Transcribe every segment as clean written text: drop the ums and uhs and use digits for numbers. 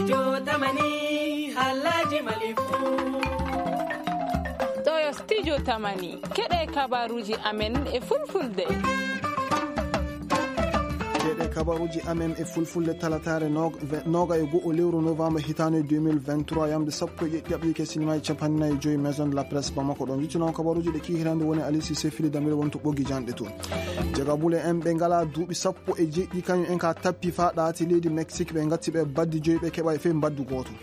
Studio Tamani Halaji Malifu. Toyo Studio Tamani keɗe kabaruji amen e fulfulde. kabaruji amen e fulfulde talatare noga e go'o lewru novembre hitande 2023 yamde sappo e ɗiɗi silmaji capannayi joyi maison de la presse bamako ɗon yittunon kabaruji ɗe kihirande woni alici sefili damire wonto ɓoggi janɗe toon jagabule en ɓe ngala duuɓi sappo e jeɗɗi kañum en ka tappi fa ɗaati leydi mexique ɓe gatti ɓe baddi joyi ɓe keɓa e fe baddu goto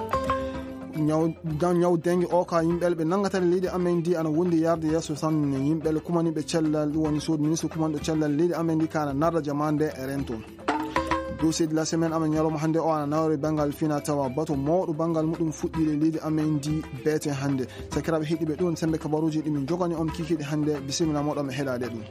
ñaw dengue o ka yimɓele ɓe nangatare leydi amen di ana wondi yarde yesso tan yimɓele kumaniɓe cellal ɗum woni suudu ministre kumanɗo cellal leydi amen di kana narda jamande e rento dossier de la semaine amen ñalawma hannde o ana nawre banggal fina tawa bato mawɗo banggal muɗum fuɗɗire leydi amen di beete hannde sakiraɓe heeɗiɓe ɗum sembe kabaruji ɗimin jogani on kikiɗe hannde bisimilla moɗon e heɗade ɗum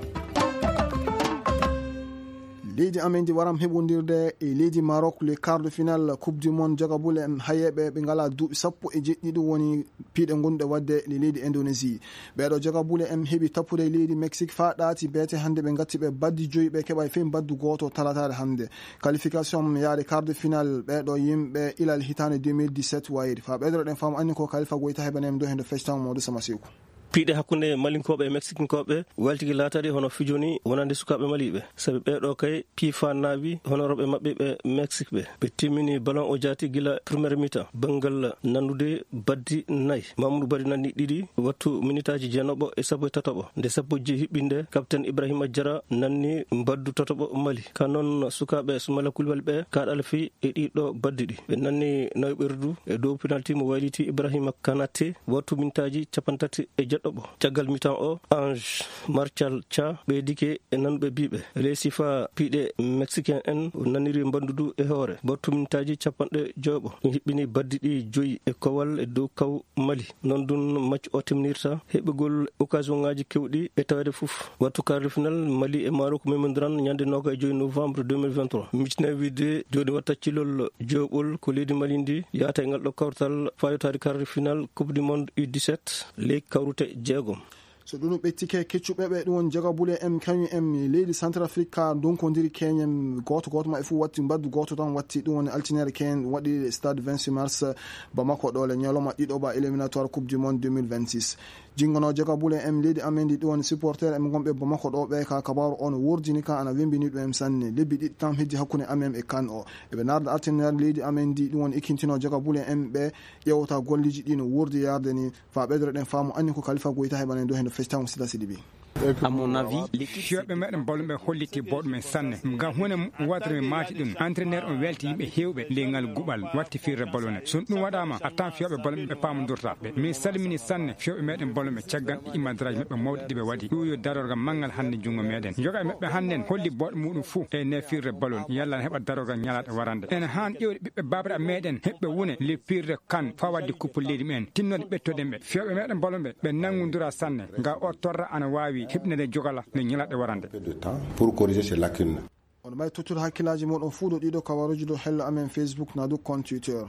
leydi amen di waram heɓodirde e leydi Maroc le quart de finale coupe du monde jagabule hayeɓe ɓe ngala duuɓi sappo e jeɗɗi ɗum woni piiɗe gonɗe wadde le leydi Indonésie ɓeɗo jagabule en heeɓi tappude leydi Mexique fa ɗaati beete hannde ɓe gatti ɓe baddi joyi ɓe keɓa e fe baddu goto talatare hannde qualification yaade quart de finale ɓeɗo yimɓe ilal hitande 2017 wayri fa ɓeɗoɗen faamu anni ko Khalifa Goita heɓanem do hende fectan Modou Sama Sekou piiɗe hakkunde malinkoɓe e mexicainkoɓe waltigi laatari hono fijoni wonande sukaɓe maliɓe saabi ɓeɗo kay pifa naawi hono rewɓe mabɓe ɓe mexique ɓe timmini ballon o jaati guila premiére mi-temps banggal nandude baddi nayyi Mamadou Bari nanni ɗiɗi wattu minutaji jeenoɓo e sappo e tatoɓo nde sappo jeeyi hiɓɓinde capitaine Ibrahima Diarra nanni baddu tatoɓo Mali ka noon sukaɓe Soumala Koulibaly ɓe kaɗala fi e ɗiɗo baddi ɗi ɓe nanni nawi ɓerdu e dow penalty mo wayliti Ibrahima Kanate wattu minutaji capantati e ɗoɓo caggal mi-temps o Ange Martial Tcha ɓeydike e nanɓe biɓe les sifa piiɗe mexicain en naniri bandudu e hoore battu minutaji capanɗe joyɓo ɗum hiɓɓini baddi ɗi joyi e kowal e dow kaw Mali noon dun match o timnirta heɓugol occasion ngaji kewɗi e tawede foof wattu quart de finale Mali e Maroc memodiran ñande noga e joyi novembre 2023 micine wiide joni watta cilol joɓol ko leydi Mali ndi yaata e ngal ɗo kawtal fayotade quart de finale coupe du monde U17 leydi kawrute jeegom so ɗum ɓettike keccuɓe ɓe ɗum woni jagabule en kañum en leydi centrafrique ka donkodiri keñen goto ma e fof watti baddu goto tan watti ɗum woni altinere keñen waɗi stade 26 mars Bamako ɗo le ñalawma ɗiɗoɓa éliminatoire coupe du monde 2026 jingono jagabule en leydi amen ɗi ɗum woni supporter en gonɓe Bamako ɗo ɓe ka kabaru on wurdini ka ana wembini ɗum en sanne lebbi ɗiɗi tan heddi hakkude amen e kan o eɓe narda altinere leydi amen ɗi ɗum woni ikkintino jagabule en ɓe ƴewta golliji ɗi no wurdi yarde ni fa ɓeydore ɗen faamu anni ko Khalifa Goita heɓanen do hendo fectamu sila sidibi à mon avis fiyoɓe meɗen bawluɓe holliti boɗumen sanne ngam hunde wadre maati ɗum entraîneur on welti yimɓe hewɓe legal guɓal watti firre ballone so ɗum waɗama a tan fiyoɓe ballon ɓe pamodorta ɓe min salmini sanne fiyoɓe meɗen ballonɓe caggal imadraji maɓɓe mawɗi ɗiɓe waɗi ɗum yo darorgal manggal hande jungo meɗen joga e maɓɓe hannden holli boɗo muɗum fou e ne firre ballon yalla ne heɓa darorgal ñalaɗe warande ene han ƴewde ɓiɓɓe babra meɗen heɓɓe wone le firre kan fa wadde coupe leydi mumen tinnode ɓettoɗen ɓe fiyoɓe meɗen ballonɓe ɓe nangodira sanne nga o torra ana wawi hiɓnede jogala ne ñalaɗe warande pour corriger ces lacunes on may tuttude hakkillaji moɗon fuu ɗo ɗiɗo kabaruji ɗo hello amen Facebook na du compte Twitter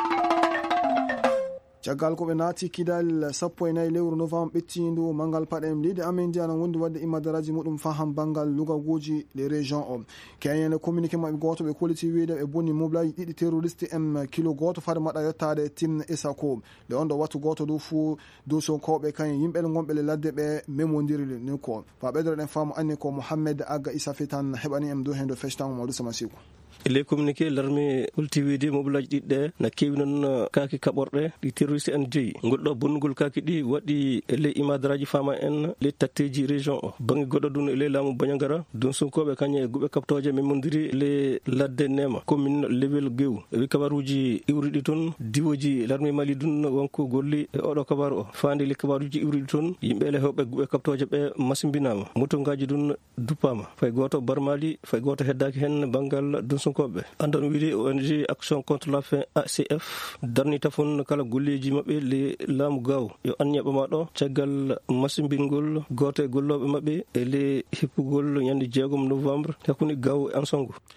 caggal ko ɓe naati kidal sappo e nayi lewru novembre ɓettindu mangal paɗem leydi amen ndi ana wondi wadde imadaraji muɗum faham bangal lugaguji les régions o keñene communiqué maɓɓe goto ɓe koliti wiide ɓe bonni moblaji ɗiɗi terroriste en kilo goto fade maɗa yettade timne esako le on ɗo wattu goto dow fuu dow sonkoɓe kañum yimɓele gonɓe le ladde ɓe memodirli ni ko fa ɓeydore ɗen faamu anni ko Mohamed Agga Issa Fitan heɓani em dow hen do fectango Modou Sama Sekou les communiqué l'armée holti wiide mobilaji ɗiɗɗe na kewi noon kaaki kaɓorɗe ɗi terroriste en jeeyi golɗo bonnugol kaaki ɗi waɗi ley imadaraji fama en ley tatteji région o banggue goɗɗo dun ley laamu Bañagara dun sonkoɓe kañe guɓe kaptoje memodiri ley ladde nema commune level Guew wi kabaruji iwriɗi toon diwoji l'armée Mali dun wonko golli e oɗo kabaru o fandi ley kabaruji iwriɗi toon yimɓele hewɓe guɓe kaptoje ɓe masimbinama motongaji dun duppama fay goto Barmali fay goto heddaki hen banggal dun sonkoɓe andon wiide ONG action contre la faim ACF darni tafon kala golleji mabɓe le laamu Gaw yo an ñaɓama ɗo caggal masimbingol goto e golloɓe mabɓe e le hippugol ñande 6 novembre hakkude Gaw e Ansongo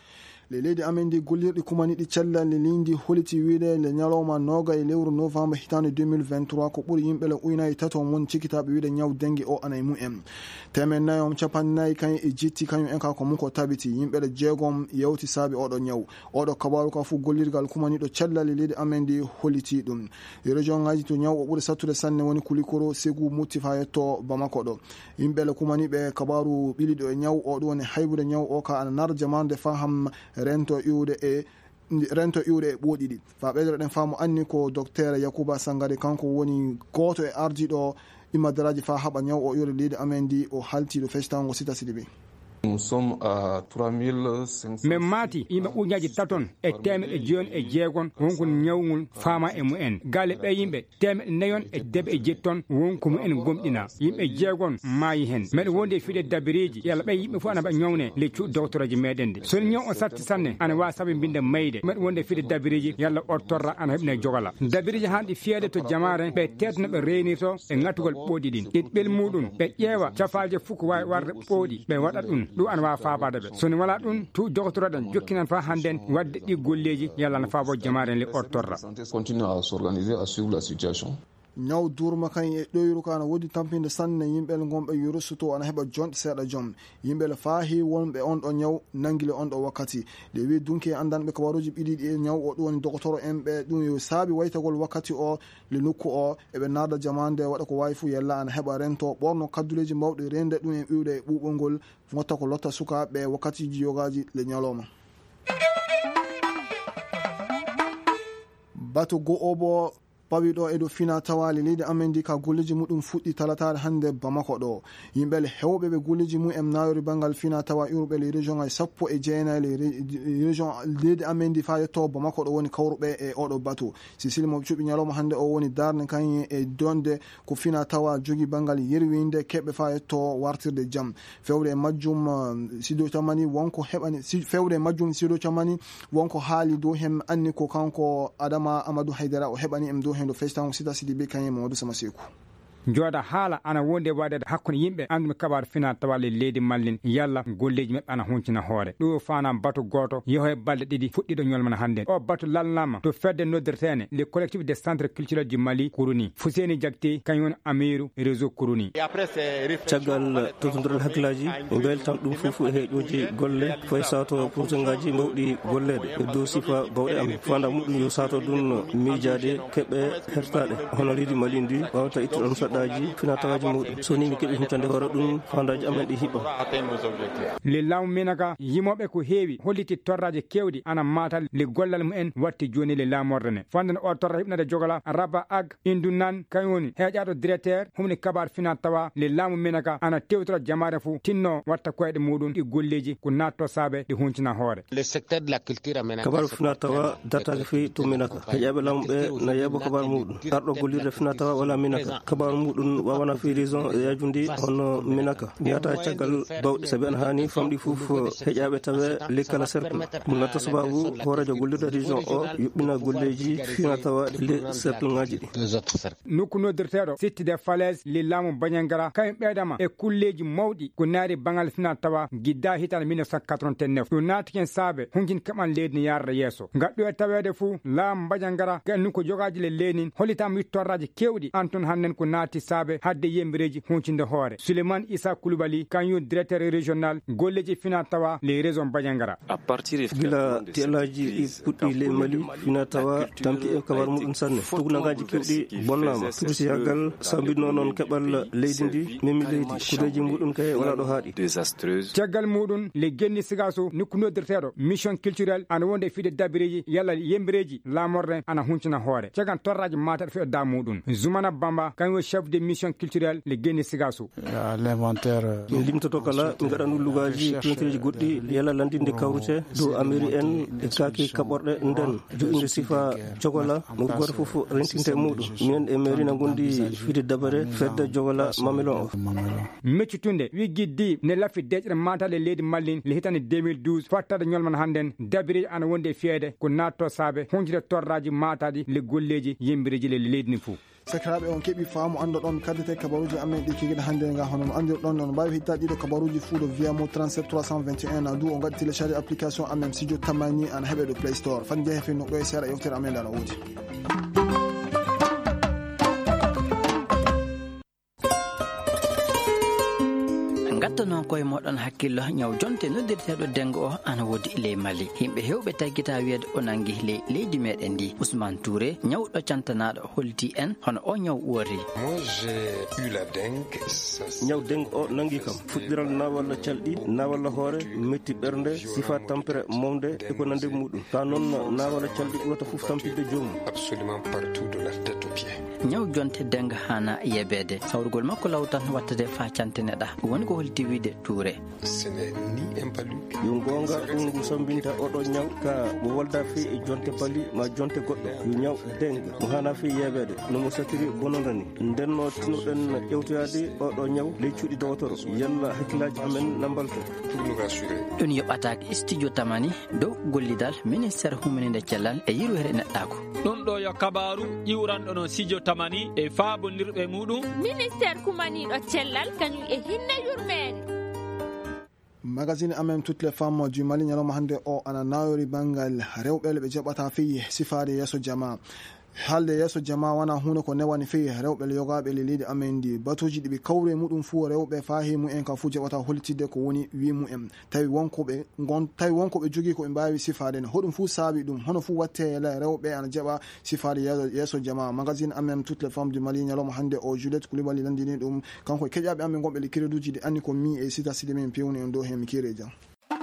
le leydi amen ndi gollirɗi kumaniɗi cellal le lindi holiti wiide le ñalawma noga e lewru novembre hitande 2023 ko ɓuuri yimɓele ujunnaje tato woni cikitaɓe wiide ñaw dengue o ana e mumen temen nayyi capannayyi kañum e jitti kañum en ka ko mum ko tabiti yimɓele jeegom yewti saabi oɗo ñaw oɗo kabaru ka fu gollirgal kumaniɗo cellal e leydi amen ndi holiti ɗum région ngaji to ñaw o ɓuuri sattude sanne woni kulikoro Ségou mutti fa yetto Bamako ɗo yimɓele kumaniɓe kabaru ɓiliɗo e ñaw o ɗum woni haybude ñaw o ka ana nar jamande faham rento iwde e ɓooɗiɗi fa ɓeydore ɗen faamu anni ko docteur Yacouba Sangare kanko woni goto e ardiɗo imadaraji fa haɓa ñaw o iwde leydi amen ndi o haltiɗo fectango Sita Sidibé. Nous sommes à 3500. Men mati yimɓe ujunaji taton e temeɗe joni e jeegon wonko ñawgol faama e mumen galle ɓe yimɓe temeɗe nayon e debe e jetton wonko mumen gomɗina yimɓe jeegon maayi hen meɗe wonde fiide dabiriji yalla ɓe yimɓe fof ana ɓe ñawne le cuuɗi doctoraji meɗen de soni ñaw on satti sanne ana wawi saɓe binde mayde meɗe wonde fiide dabiriji yalla ottorra ana heɓne jogala dabiriji hanɗi fiyeede to jamare ɓe tetno ɓe reynirto e ŋattugol ɓooɗi ɗin ɗi ɓel muɗum ɓe ƴeewa cafaje fof ko wawi warde ɓooɗi ɓe waɗat ɗum ɗum ana wawa faabade ɓe soni wala ɗum tu doctoraɗen jokkinan fa hannden wadde ɗi golleji yalla na faabo jamare le ottorra continue à s'organiser à suivre la situation. ñaw durma kan e ɗoyru ka ana woodi tampinde sanne yimɓele gonɓe yurusuto ana heɓa jonɗe seeɗa joom yimɓele faahi wonɓe on ɗo ñaw nangile on ɗo wakkati nde wi dunki e andanɓe kabaruji ɓiɗiɗi e ñaw o ɗum woni docteur en ɓe ɗum yo saabi waytagol wakkati o le nokku o eɓe narda jamande waɗa ko wawi fo yalla ana heɓa rento ɓorno kadduleji mawɗe rende ɗum e ɓiwɗe e ɓuɓol ngol gotta ko lotta sukaɓe wakkatiji yogaji le ñalawma bato go obo pawiɗo eɗo fina tawali leydi amen ndi ka golleji muɗum fuɗɗi talatare hande Bamako ɗo yimɓele hewɓe ɓe golleji mumen nayori banggal fina tawa urɓe le région ay 19 le région leydi amen ndi fa yetto Bamako ɗo woni kawruɓe e oɗo bateau Sicile mo cuɓi ñalawma hande o woni darde kañum e donde ko fina tawa jogui banggal yerwinde keɓɓe fa yetto wartirde jaam fewre e majjum Sido Camani wonko heɓani fewre e majjum Sido Camani wonko haali dow hen anni ko kanko Adama Amadou Haydara o heɓani em dow hen do fectango Sita Sidibé kañum Mamadou Sama Sekou jooɗa haala ana wonde waɗede hakkude yimɓe anduɓe kabaru fina tawale leydi mallin yalla golleji mabɓe ana huncina hoore ɗo fanam batu goto yeeho e balɗe ɗiɗi fuɗɗiɗo ñolmana hande o batu lalnama to fedde noddirtene les collectifs des centres culturels du Mali Kourouni Fuseni Diakité kañum woni amiru réseau Kourouni caggal totodiral hakkillaji e beltan ɗum fof e heeƴoji golle fayi sato pourcentage mawɗi gollede e dow sifa bawɗe am fanda muɗum yo sato ɗum miijade keɓe hertaɗe hono leydi Mali ndi wawata ittuɗon saɗɗaji fina tawaji muɗum so ni mi keeɓi huntande hoore ɗum fandaji amen ɗi hiɓa le lamu menaka yimoɓe ko heewi holliti torraji kewɗi ana mata le gollal mumen watti joni le lamorde ne fandene o torra hiɓnade jogala Raba Ag Indunnan kañum woni heeƴaɗo directeur humni kabar fina tawa le lamu menaka ana tewtora jamare fo tinno watta koyɗe muɗum ɗi golleji ko natto saabe ɗi huncina hoore kabaru fina tawa dartake fewi to minaka heeƴaɓe lamuɓe na yeeɓa kabaru muɗum arɗo gollirde fina tawa wala minaka kabaru muɗum wawana fi raison e yajundi hono minaka yata caggal bawɗe saabi an hani famɗi fof heeƴaɓe tawe lekkala cercle ɗum natta sababu hoorejo gollirde région o yuɓɓina golleji fina tawa le cercle ngaji ɗi nokku noddirteɗo sittide falaise le laamu Bañangara kañum ɓeydama e kulleji mawɗi ko naari bangal fina tawa gidda hitande 1989 ɗum naatiken saabe hunkin keɓan leydi ni yarda yesso gaɗɗo e tawede fou laamu Bañangara ganni ko jogaji le lenin hollitama wittorraji kewɗi anton hannen ko naati saabe hadde yembireji huncinde hoore Souleymane Issa Coulibaly kañum directeur régional golleji fina tawa les régions Bañangara gila tielaji ɗi puɗɗi le Mali fina tawa tampi e kabar muɗum sanne tugunagaji kewɗi bonnama tursiyaggal sambinno noon keɓal leydi ndi memi leydi kudeji muɗum kay wala ɗo haaɗi caggal muɗum le genni sigaso nokku noddirteɗo mission culturel ana wonde fiide dabireji yalla yembireji lamorde ana huncina hoore caggan torraji mataɗo fe da muɗum Zoumana Bamba kañum chef de mission culturelle le genni sigaso l'inventaire min limtoto kala mi gaɗa nullugaji pinteji goɗɗi yalla landinde kawrute dow amiri en e kaki kaɓorɗe nden joɗinde sifa jogola mo goto foof rentinte muɗum minen e mairie na gondi fiide dabare fedde jogola mamelon o meccutunde wi giddi ne laffi deƴƴere matale leydi mallin le hitande 2012 fattade ñolman hannden dabireji ana wonde fiyede ko natto saabe huncide torraji mataɗi le golleji yembireji le leydi ni fou sakiraɓe on keɓi faamu ando ɗon kaddete kabaruji amen ɗi kegueɗe hannde nga hono no andir ɗon no mbawi hitta ɗiɗo kabaruji fuu ɗo wiyamo 37 321 du o gaddi télécharge application amen studio tamani ana heeɓe ɗo play store fan jeehe fe noɗɗo e seeɗa yewtere amen ɗa no woodi. gatta noon koye moɗon hakkillo ñaw jonte noddirteɗo dengo o ana woodi ley Mali yimɓe hewɓe taggita wiyede o nangi leydi meɗen ndi. Ousmane Touré ñawɗo cantanaɗo holdi en hono o ñaw woori. ñaw dengue o nangi kam fuɗɗiral na walla calɗi na walla hoore metti ɓernde sifa tampere momde eko nande muɗum ka noon na walla calɗi ɓurata foof tampidde joomum absolument partout de la tête aux pieds. ñaw jonte dengue hana yebede sawrugol makko lawtan wattade fa cantineɗa woni ko holti wiide Touré. Ce n'est ni un palu. yo gonga ɗum ngu sambinta oɗo ñaw ka mo walda fi e jonte pali ma jonte goɗɗo yo ñaw dengue mo hana fi yebede nomo satiri bonondani ndenno tinuɗen ƴewtoyade oɗo ñaw ley cuuɗi dowotoro yalla hakkillaji amen nambalto pour nous rassurer. ɗum yoɓatake studio tamani dow gollidal ministére humanide cellal e yirwere neɗɗako. ɗum ɗo yo kabaru ƴiwranɗo no studio tamani e faabondirɓe muɗum ministére humaniɗo cellal kañum e hinne yurmede. magazine amen toutes les femmes du Mali ñalawma hannde o ana nawori bangal rewɓe ɓe jaɓata fii sifade yeeso jama. halde yeeso jama wana hunde ko newani fewi rewɓe yogaɓe le leydi amen ndi batuji ɗiɓe kawre muɗum fuu rewɓe fahi mumen ka fuu jaɓata holtidde ko woni wimu'en tawi wonkoɓe jogui koɓe mbawi sifade ne hoɗum fuu saabi ɗum hono fuu watte la rewɓe ana jaɓa sifade yeeso jama. magazine amen toutes les femmes du Mali ñalawma hannde o Juliette Coulibaly landini ɗum kanko e keƴaɓe amen gonɓe le kireduji ɗi anni ko mi e sita sidi min pewni en dow hen mi kire jam.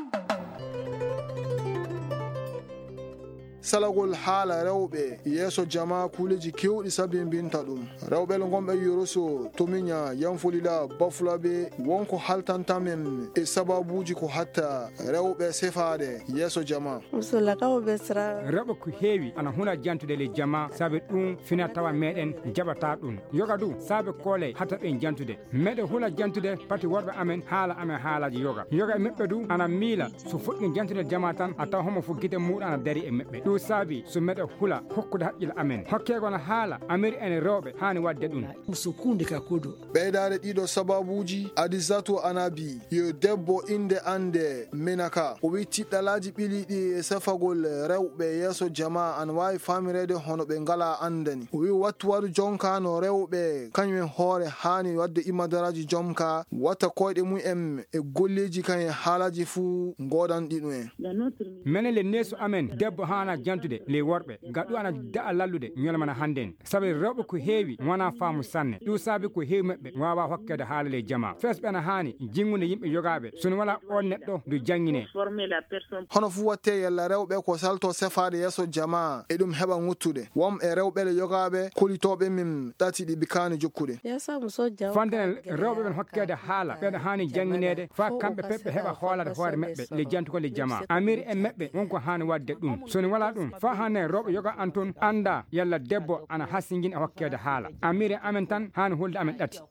salagol haala rewɓe yeeso jama kuuleji kewɗi sabimbinta ɗum rewɓe gonɓe yoroso tomiña yanfolila bafulaɓe wonko haltantamen e sababuji ko hatta rewɓe sefade yeeso jama. rewɓe ko heewi ana huna jantude le jama saabi ɗum fina tawa meɗen jaɓata ɗum yoga du saabi koole hatta ɓen jantude meɗen hula jantude pati worɓe amen haala amen haalaji yoga e meɓɓe du ana miila so fuɗɗi jantude jama tan a taw homo fo guite muɗum ana dari e meɓɓe ɗum saabi so meɗe hula hokkude haqqille amen hokkegona haala amiri ene rewɓe hani wadde ɗum sukunde ka kodo ɓeydade ɗiɗo sababuji Adisatu Anabi yo debbo inde ande Menaka o wi tiɗɗalaji ɓiliɗi e safagol rewɓe yeeso jama an wawi famirede hono ɓe ngala andani o wi wattu waɗu jonka no rewɓe kañumen hoore hani wadde imadaraji jomka watta koyɗe mumen e golleji kañum haalaji fuu godan ɗiɗum en menen le neeso amen debbo hana jantude le worɓe gaɗu ana da'a lallude ñolmana hannden sabi rewɓe ko heewi wona faamu sanne ɗum saabi ko heewi maɓɓe wawa hokkede haala le jama fesɓe ana hani jingude yimɓe yogaɓe sono wala on neɗɗo ndu jangine hono fu watte yalla rewɓe ko salto sefade yeeso jama e ɗum heɓa nguttude wom e rewɓe le yogaɓe kolitoɓe min ɗati ɗi bikani jokkude fandene rewɓe ɓen hokkede haala ɓeɗo hani janginede fa kamɓe peɓɓe heɓa hoolade hoore maɓɓe le jantukol le jama amiri e maɓɓe wonko hani wadde ɗum sono wala ɗum fa hane rewɓe yoga an toon anda yalla debbo ana hasingin e hokkede haala amiri amen tan hani hulde amen ɗati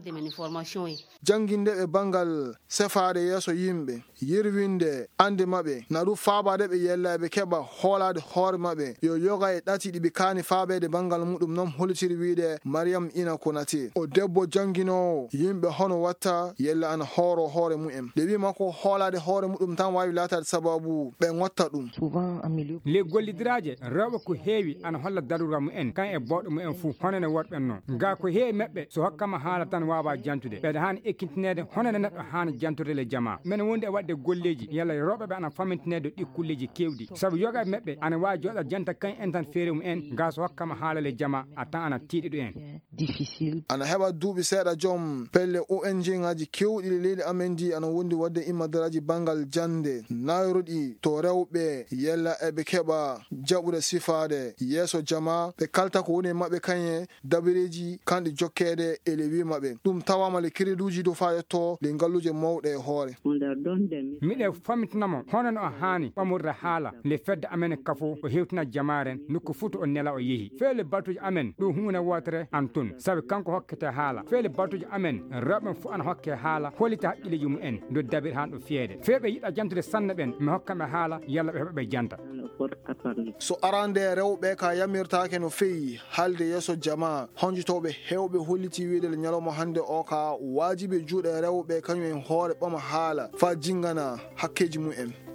janginde ɓe bangal sefade yeeso yimɓe yirwinde ande maɓɓe na ɗum faabade ɓe yella ɓe keɓa hoolade hoore maɓɓe yo yoga e ɗati ɗiɓe kaani faabede bangal muɗum noon holitiri wiide Mariam Ina Konate o debbo janginowo yimɓe hono watta yella ana hooro hoore mumen nde wima ko hoolade hoore muɗum tan wawi latade sababu ɓe gotta ɗum le gollidiraje rewɓe ko heewi ana holla darura mumen kan e boɗɗo mumen fuu honene worɓen noon ga ko heewi maɓɓe so hokkama haala tan wawa jantude ɓeɗa hani ekkitinede honene neɗɗo hani jantude le jama men wonde e wadde golleji yalla rewɓeɓe ana famintinede ɗi kulleji kewɗi saabu yogaɓe maɓɓe ana wawi joɗa janta kan en tan feere mumen ga so hokkama haala le jama a tan ana tiiɗi ɗo en ana heɓa duuɓi seeɗa joom pelle ONG ngaji kewɗi le leydi amen ndi ana wondi wadde immadaraji bangal jande nayruɗi to rewɓe yalla eɓe keɓa jaɓude sifade yeeso jama ɓe kalta ko woni maɓɓe kañe dabireji kanɗe jokkede e le wi maɓɓe rewɓe ɗum tawama le créduji do fa yetto le ngalluje mawɗe e hoore miɗe famitinamo hono no hani ɓamurde haala le fedde amen kafo o hewtina jamaren nokku futu o nela o yeehi feele baltuji amen ɗum hunde wotere an tun sabi kanko hokkete haala feele baltuji amen rewɓe fu ana hokke haala hollita haqqilleji mumen do dabir han ɗo feede feeɓe yiɗa jantude sanne ɓen mi hokkaɓe haala yalla ɓe heɓa ɓe janta so arande rewɓe ka yamirtake no feewi halde yesso jama honjitoɓe hewɓe holliti wiide le ñalawma hande o ka wajibe juuɗe rewɓe kañum en hoore ɓama haala fa jingana hakkeji mumen